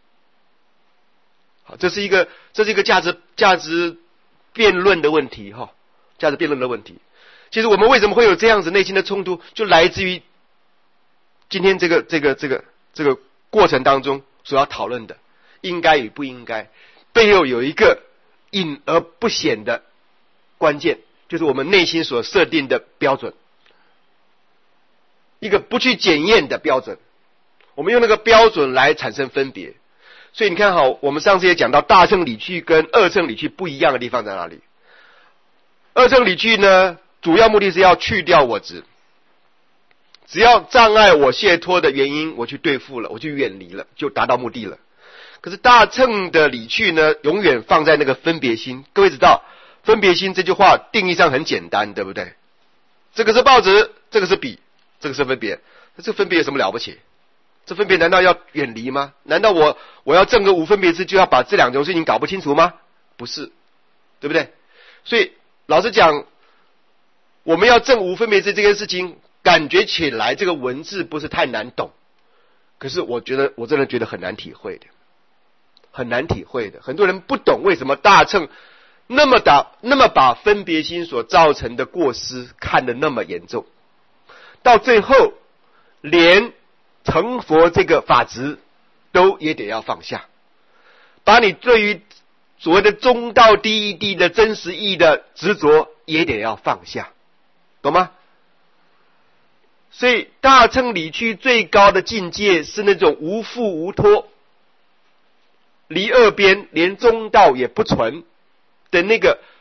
好，这是一个这是一个价值价值辩论的问题哈，价值辩论的问题。其实我们为什么会有这样子内心的冲突，就来自于今天这个这个这个这个过程当中所要讨论的应该与不应该，背后有一个隐而不显的关键，就是我们内心所设定的标准。一个不去检验的标准，我们用那个标准来产生分别。所以你看好，我们上次也讲到大乘理趣跟二乘理趣不一样的地方在哪里？二乘理趣呢，主要目的是要去掉我执，只要障碍我解脱的原因我去对付了，我去远离了，就达到目的了。可是大乘的理趣呢，永远放在那个分别心。各位知道分别心这句话定义上很简单，对不对？这个是报纸，这个是笔，这个是分别，这分别有什么了不起？这分别难道要远离吗？难道我我要证个无分别智就要把这两种事情搞不清楚吗？不是，对不对？所以老实讲，我们要证无分别智这件事情，感觉起来这个文字不是太难懂，可是我觉得我真的觉得很难体会的，很难体会的。很多人不懂为什么大乘那么大那么把分别心所造成的过失看得那么严重。到最后连成佛这个法执都也得要放下，把你对于所谓的中道第一谛的真实义的执着也得要放下，懂吗？所以大乘理趣最高的境界是那种无缚无托，离二边连中道也不存的那个。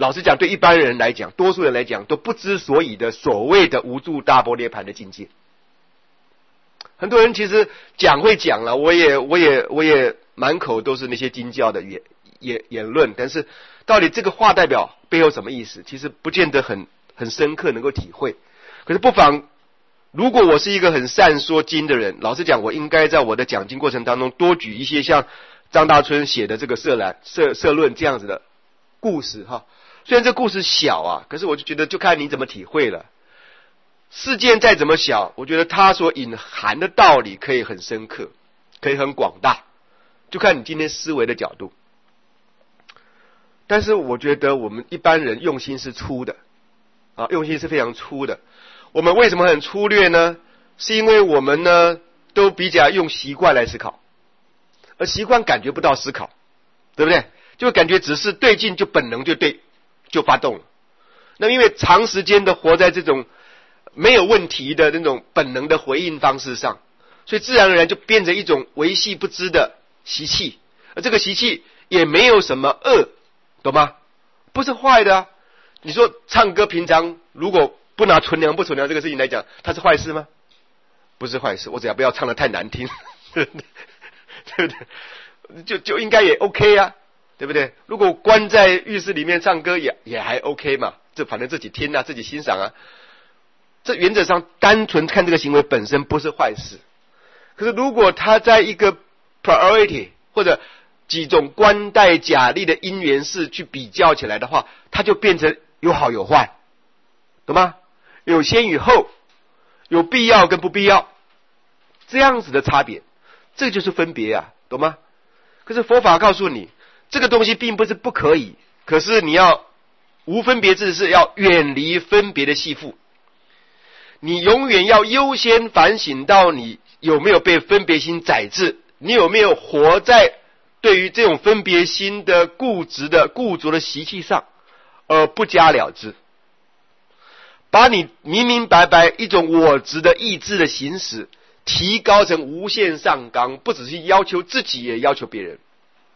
老实讲，对一般人来讲，多数人来讲，都不知所以的所谓的无住大般涅槃的境界。很多人其实讲会讲了，我也我也我也满口都是那些经教的言言言论，但是到底这个话代表背后什么意思，其实不见得很很深刻能够体会。可是不妨，如果我是一个很善说经的人，老实讲，我应该在我的讲经过程当中多举一些像张大春写的这个社论社社论这样子的故事哈。虽然这故事小啊，可是我就觉得就看你怎么体会了。事件再怎么小，我觉得它所隐含的道理可以很深刻，可以很广大，就看你今天思维的角度。但是我觉得我们一般人用心是粗的啊，用心是非常粗的。我们为什么很粗略呢？是因为我们呢都比较用习惯来思考，而习惯感觉不到思考，对不对？就感觉只是对劲就本能就对就发动了。那因为长时间的活在这种没有问题的那种本能的回应方式上，所以自然而然就变成一种维系不知的习气，而这个习气也没有什么恶，懂吗？不是坏的啊。你说唱歌平常如果不拿纯良不纯良这个事情来讲，它是坏事吗？不是坏事，我只要不要唱得太难听对不对？就就应该也 OK 啊，对不对？如果关在浴室里面唱歌也也还 OK 嘛，这反正自己听啊，自己欣赏啊。这原则上单纯看这个行为本身不是坏事，可是如果他在一个 priority 或者几种官带假立的因缘式去比较起来的话，它就变成有好有坏，懂吗？有先与后，有必要跟不必要，这样子的差别，这就是分别啊，懂吗？可是佛法告诉你，这个东西并不是不可以，可是你要无分别智，是要远离分别的系缚。你永远要优先反省到你有没有被分别心宰制，你有没有活在对于这种分别心的固执的固着的习气上，而不加了之。把你明明白白一种我执的意志的行使提高成无限上纲，不只是要求自己，也要求别人。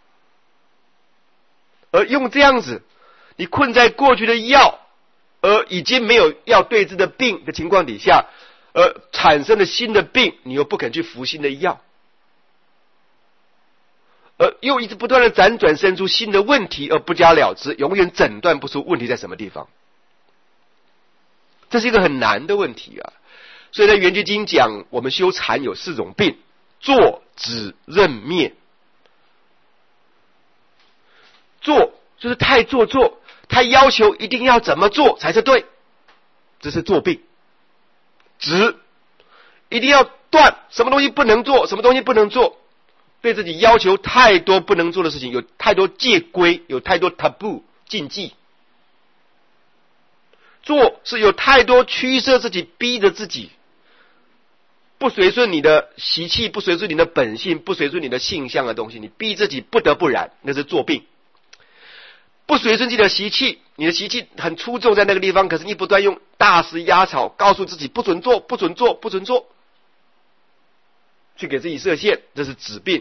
而用这样子，你困在过去的药，而已经没有要对治的病的情况底下，而产生了新的病，你又不肯去服新的药，而又一直不断的辗转生出新的问题，而不加了之，永远诊断不出问题在什么地方。这是一个很难的问题啊！所以在《圆觉经》讲，我们修禅有四种病：坐、止、任、灭。坐就是太做作，他要求一定要怎么做才是对，这是作病。止，一定要断，什么东西不能做，什么东西不能做，对自己要求太多不能做的事情，有太多戒规，有太多 taboo 禁忌。做是有太多驱摄自己，逼着自己，不随顺你的习气，不随顺你的本性，不随顺你的性相的东西，你逼自己不得不然，那是作病。不随顺自己的习气，你的习气很出众在那个地方，可是你不断用大石压草，告诉自己不准做，不准做，不准做，去给自己设限，这是止病。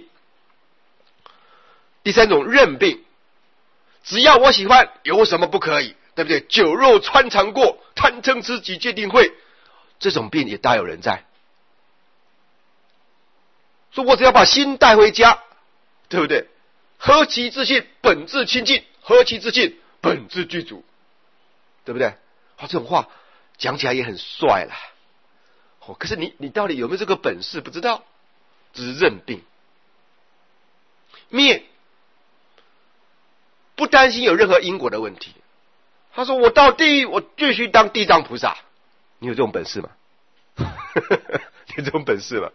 第三种任病，只要我喜欢，有什么不可以，对不对？酒肉穿肠过，贪嗔痴己戒定慧，这种病也大有人在。说我只要把心带回家，对不对？何其自信，本自清净；何其自信，本自具足，对不对？哦，这种话讲起来也很帅啦。哦，可是你你到底有没有这个本事？不知道，只是认病。灭，不担心有任何因果的问题。他说我到地狱，我继续当地藏菩萨。你有这种本事吗？你有这种本事吗？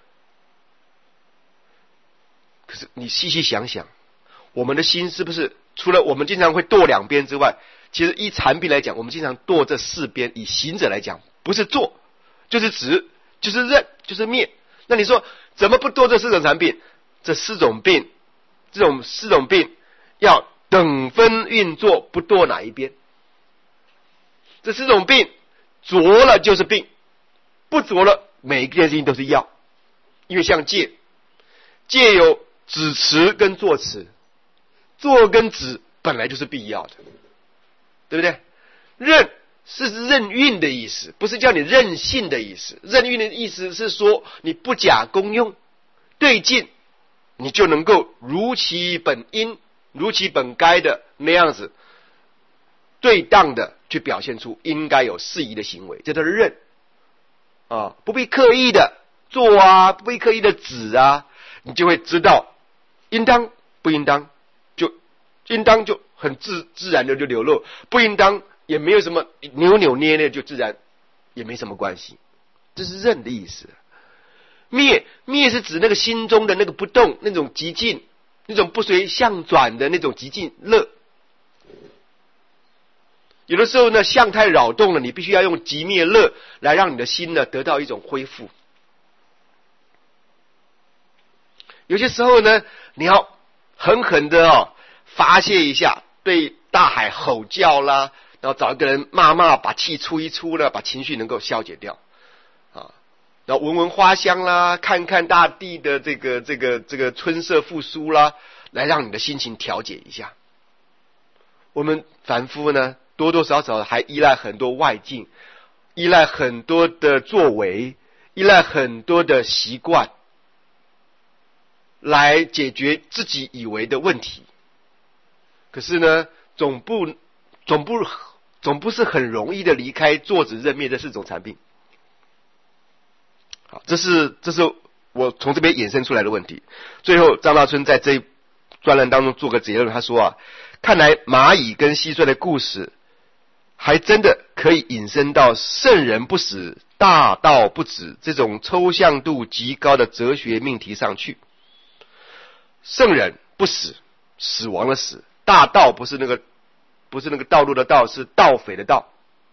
可是你细细想想，我们的心是不是除了我们经常会堕两边之外，其实依禅病来讲，我们经常堕这四边。以行者来讲，不是坐就是止，就是任，就是灭。那你说怎么不堕这四种禅病？这四种病，这种四种病要等分运作，不堕哪一边。这四种病着了就是病，不着了每一件事情都是药。因为像戒，戒有止持跟坐持，坐跟止本来就是必要的。 对不对？任是任运的意思，不是叫你任性的意思。任运的意思是说你不假功用，对境你就能够如其本因、如其本该的那样子对当的去表现出应该有适宜的行为，这都是任啊，不必刻意的做啊，不必刻意的指啊，你就会知道应当不应当，就应当就很自自然的就流露，不应当也没有什么扭扭捏捏，就自然也没什么关系。这是任的意思。灭灭是指那个心中的那个不动，那种极静，那种不随相转的那种极静乐。有的时候呢，相太扰动了，你必须要用极灭乐来让你的心呢得到一种恢复。有些时候呢，你要狠狠的哦发泄一下，对大海吼叫啦，然后找一个人骂骂，把气出一出了，把情绪能够消解掉啊。然后闻闻花香啦，看看大地的这个这个这个春色复苏啦，来让你的心情调节一下。我们凡夫呢，多多少少还依赖很多外境，依赖很多的作为，依赖很多的习惯，来解决自己以为的问题。可是呢，总不总不总不是很容易的离开坐止任灭这四种禅病。好，这是这是我从这边衍生出来的问题。最后张大春在这一专栏当中做个结论，他说啊，看来蚂蚁跟蟋蟀的故事还真的可以引申到圣人不死，大道不止这种抽象度极高的哲学命题上去。圣人不死，死亡的死，大道不是那个不是那个道路的道，是盗匪的盗。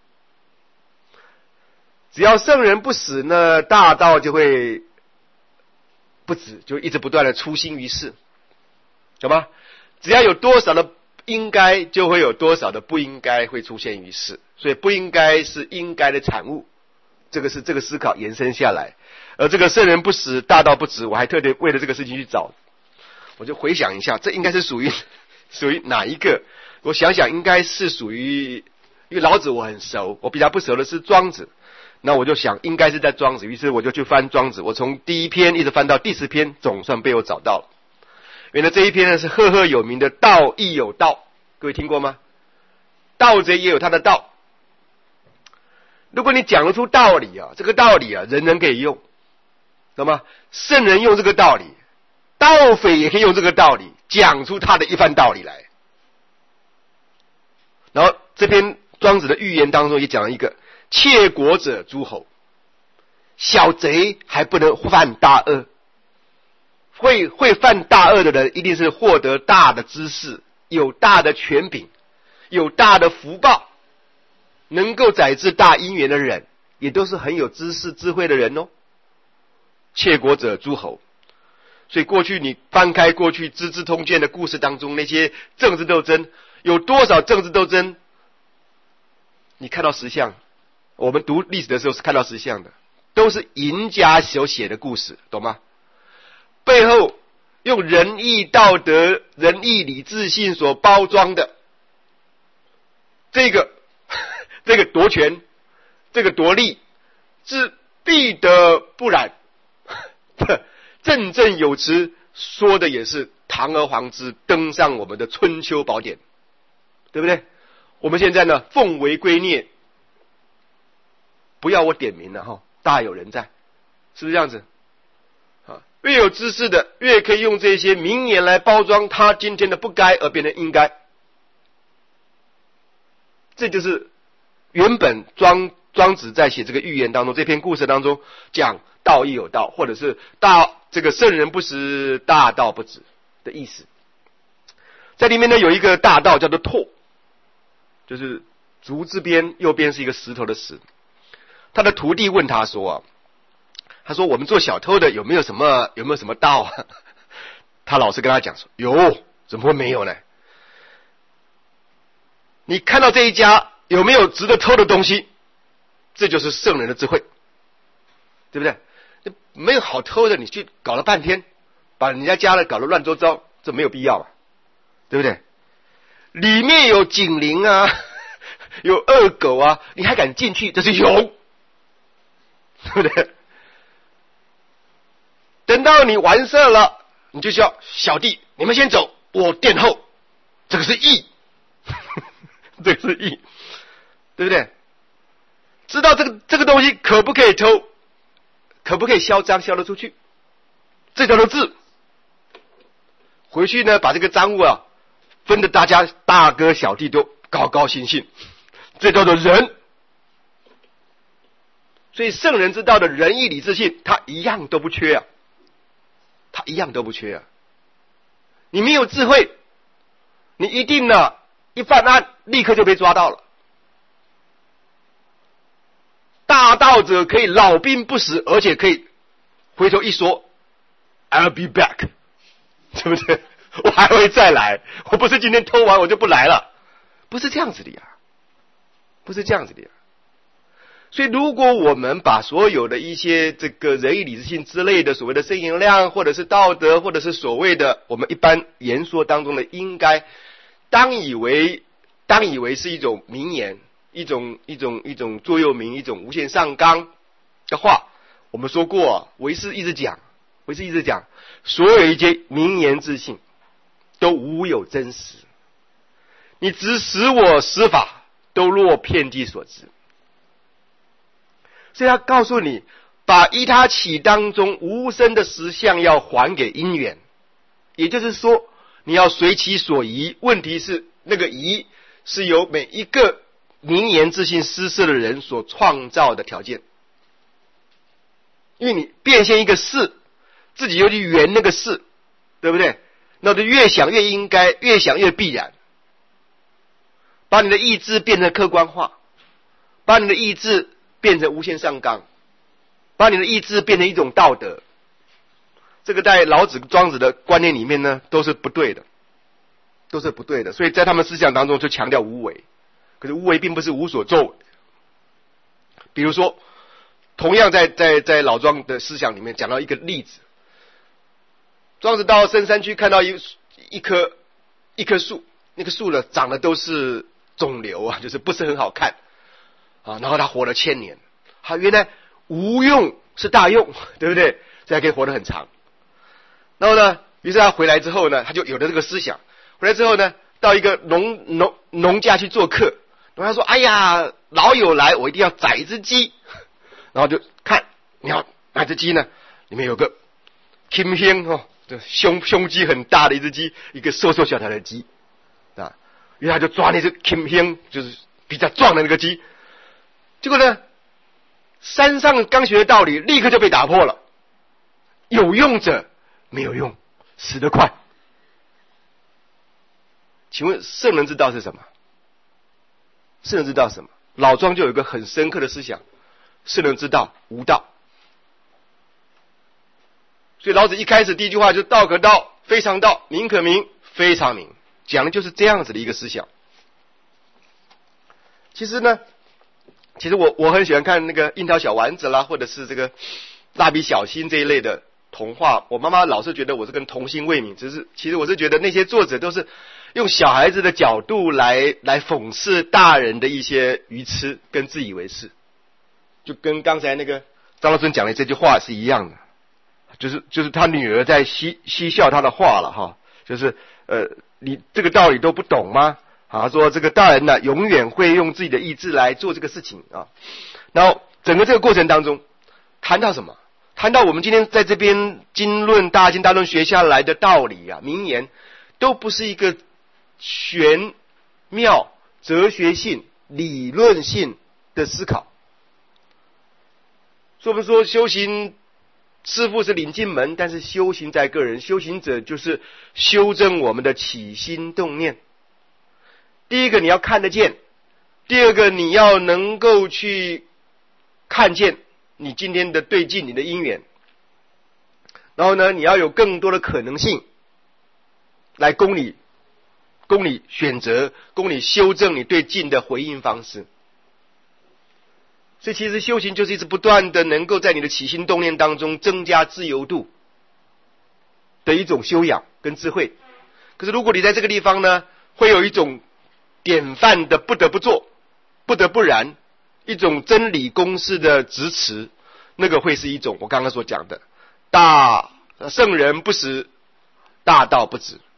只要圣人不死呢，大道就会不止，就一直不断的出新于世，懂吗？只要有多少的应该，就会有多少的不应该会出现于世，所以不应该是应该的产物，这个是这个思考延伸下来。而这个圣人不死，大道不止，我还特别为了这个事情去找，我就回想一下，这应该是属于属于哪一个？我想想，应该是属于，因为老子我很熟，我比较不熟的是庄子。那我就想应该是在庄子，于是我就去翻庄子，我从第一篇一直翻到第十篇，总算被我找到了。原来这一篇呢是赫赫有名的道亦有道，各位听过吗？盗贼也有他的道。如果你讲得出道理啊，这个道理啊人人可以用，懂吗？圣人用这个道理，盗匪也可以用这个道理讲出他的一番道理来。然后这篇庄子的寓言当中也讲了一个窃国者诸侯，小贼还不能犯大恶，会会犯大恶的人一定是获得大的知识，有大的权柄，有大的福报，能够载至大因缘的人也都是很有知识智慧的人哦。窃国者诸侯，所以过去你翻开过去资治通鉴的故事当中，那些政治斗争有多少政治斗争你看到实相，我们读历史的时候是看到实相的，都是赢家所写的故事，懂吗？背后用仁义道德、仁义礼智信所包装的这个这个夺权，这个夺利，是必得不然。振振有词说的也是堂而皇之登上我们的春秋宝典，对不对？我们现在呢奉为圭臬，不要我点名了哈，大有人在，是不是这样子？啊，越有知识的越可以用这些名言来包装他今天的不该而变成应该，这就是原本庄庄子在写这个寓言当中，这篇故事当中讲道亦有道，或者是大这个圣人不死，大道不止的意思。在里面呢有一个大道叫做拓，就是竹字边，右边是一个石头的石。他的徒弟问他说啊，他说我们做小偷的有没有什么有没有什么道啊？他老师跟他讲说，有，怎么会没有呢？你看到这一家有没有值得偷的东西？这就是圣人的智慧，对不对？没有好偷的，你去搞了半天，把人家家的搞得乱糟糟，这没有必要嘛，对不对？里面有警铃啊， 有恶狗啊，你还敢进去，这是勇，对不对？等到你完事了，你就叫小弟，你们先走，我殿后，这个是义，这个是义，对不对？知道这个这个东西可不可以偷，可不可以销赃销得出去，这叫做智。回去呢，把这个赃物啊分得大家大哥小弟都高高兴兴，这叫做仁。所以圣人之道的仁义礼智信，他一样都不缺啊，他一样都不缺啊。你没有智慧，你一定呢一犯案立刻就被抓到了。大道者可以老兵不死，而且可以回头一说 I'll be back， 对不对？我还会再来，我不是今天偷完我就不来了，不是这样子的呀，不是这样子的呀。所以如果我们把所有的一些这个仁义礼智信之类的所谓的圣言量，或者是道德，或者是所谓的我们一般言说当中的应该，当以为当以为是一种名言，一种一种一种座右铭，一种无限上纲的话，我们说过，为师一直讲，为师一直讲，所有一些名言自信都无有真实，你只使我使法都若遍地所知。所以他告诉你，把依他起当中无声的实相要还给因缘，也就是说你要随其所宜。问题是那个宜是由每一个名言自信施设的人所创造的条件，因为你变现一个事，自己又去圆那个事，对不对？那就越想越应该，越想越必然，把你的意志变成客观化，把你的意志变成无限上纲，把你的意志变成一种道德，这个在老子庄子的观念里面呢都是不对的，都是不对的。所以在他们思想当中就强调无为，可是无为并不是无所作为。比如说同样在在在老庄的思想里面讲到一个例子，庄子到深山区看到一一棵一棵树，那个树呢长得都是肿瘤啊，就是不是很好看啊，然后他活了千年，他原来无用是大用，对不对？这还可以活得很长。然后呢，于是他回来之后呢，他就有了这个思想。回来之后呢，到一个农农农家去做客，然后他说：“哎呀，老友来，我一定要宰一只鸡。”然后就看，你要哪只鸡呢？里面有个金星哦，这胸胸肌很大的一只鸡，一个瘦瘦小小的鸡啊。于是他就抓那只金星，就是比较壮的那个鸡。结果呢，山上刚学的道理立刻就被打破了。有用者没有用，死得快。请问圣人之道是什么？圣人之道是什么？老庄就有一个很深刻的思想，圣人之道无道。所以老子一开始第一句话就是道可道，非常道；名可名，非常名，讲的就是这样子的一个思想。其实呢，其实我我很喜欢看那个樱桃小丸子啦，或者是这个蜡笔小新这一类的童话。我妈妈老是觉得我是跟童心未泯，只是其实我是觉得那些作者都是用小孩子的角度来来讽刺大人的一些愚痴跟自以为是，就跟刚才那个张老师讲的这句话是一样的，就是就是他女儿在嬉嬉笑他的话了哈，就是呃你这个道理都不懂吗？啊，说这个大人呢永远会用自己的意志来做这个事情啊。然后整个这个过程当中谈到什么？谈到我们今天在这边经论大经大论学下来的道理啊，名言都不是一个玄妙哲学性理论性的思考。所以我们说修行师父是领进门，但是修行在个人，修行者就是修正我们的起心动念。第一个你要看得见，第二个你要能够去看见你今天的对境，你的因缘，然后呢你要有更多的可能性来供你供你选择，供你修正你对境的回应方式。所以其实修行就是一直不断的能够在你的起心动念当中增加自由度的一种修养跟智慧。可是如果你在这个地方呢会有一种典范的不得不做， 不得不然，一种真理公式的执持，那个会是一种我刚刚所讲的大圣人不实，大道不止。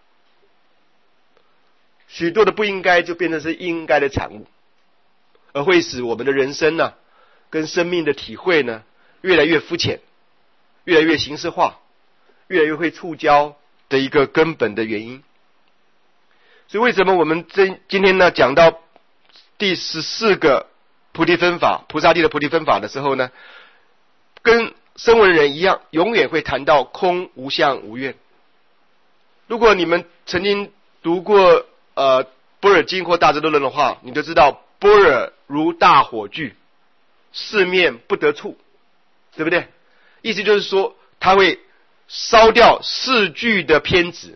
许多的不应该就变成是应该的产物，而会使我们的人生呢，跟生命的体会呢，越来越肤浅，越来越形式化，越来越会触礁的一个根本的原因。所以为什么我们这今天呢讲到第十四个菩提分法，菩萨地的菩提分法的时候呢，跟声闻人一样，永远会谈到空无相无愿。如果你们曾经读过呃般若经或大智度论的话，你就知道般若如大火炬，四面不得触，对不对？意思就是说，它会烧掉四句的偏执，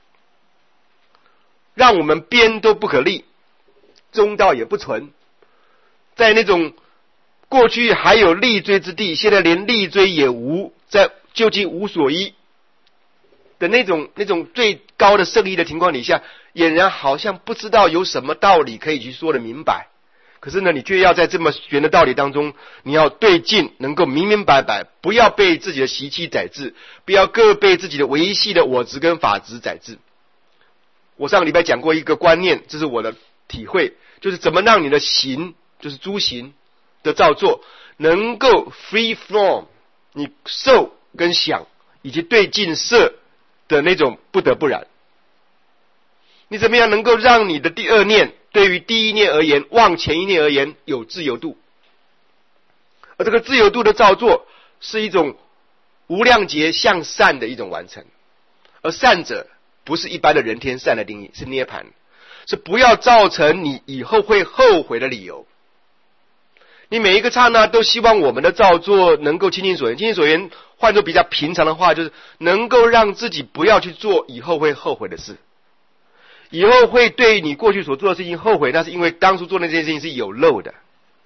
让我们边都不可立，中道也不存。在那种过去还有立锥之地，现在连立锥也无，在究竟无所依的那种那种最高的圣意的情况底下，俨然好像不知道有什么道理可以去说得明白。可是呢，你却要在这么玄的道理当中，你要对境能够明明白白，不要被自己的习气宰制，不要各被自己的维系的我执跟法执宰制。我上个礼拜讲过一个观念，这是我的体会，就是怎么让你的行，就是诸行的造作，能够 free from 你受跟想以及对境色的那种不得不然。你怎么样能够让你的第二念对于第一念而言，往前一念而言有自由度？而这个自由度的造作是一种无量劫向善的一种完成。而善者不是一般的人天善的定义，是涅槃，是不要造成你以后会后悔的理由。你每一个刹那都希望我们的造作能够亲近所缘，亲近所缘换作比较平常的话，就是能够让自己不要去做以后会后悔的事。以后会对你过去所做的事情后悔，那是因为当初做那件事情是有漏的，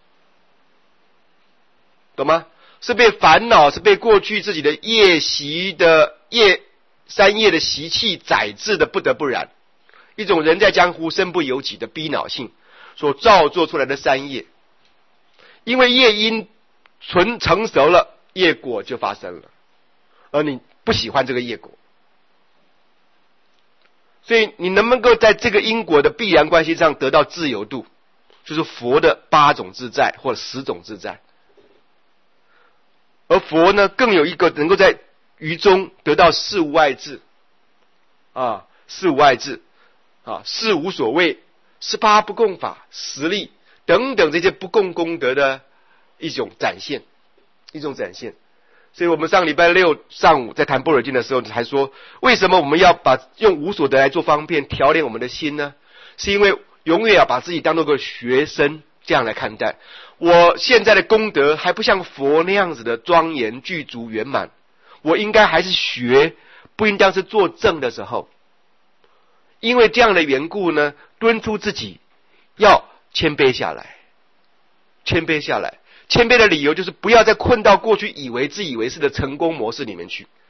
懂吗？是被烦恼，是被过去自己的业习的业三业的习气宰制的不得不然，一种人在江湖身不由己的逼恼性所造作出来的三业。因为业因纯成熟了，业果就发生了，而你不喜欢这个业果，所以你能不能够在这个因果的必然关系上得到自由度，就是佛的八种自在或者十种自在。而佛呢，更有一个能够在于中得到事无碍智啊，事无碍智啊，事无所谓，十八不共法，实力等等这些不共功德的一种展现，一种展现。所以我们上礼拜六上午在谈般若经的时候还说，为什么我们要把用无所得来做方便调炼我们的心呢？是因为永远要把自己当作个学生这样来看待。我现在的功德还不像佛那样子的庄严具足圆满，我应该还是学，不应当是做正的时候。因为这样的缘故呢，敦促自己要谦卑下来，谦卑下来。谦卑的理由就是不要再困到过去以为自以为是的成功模式里面去。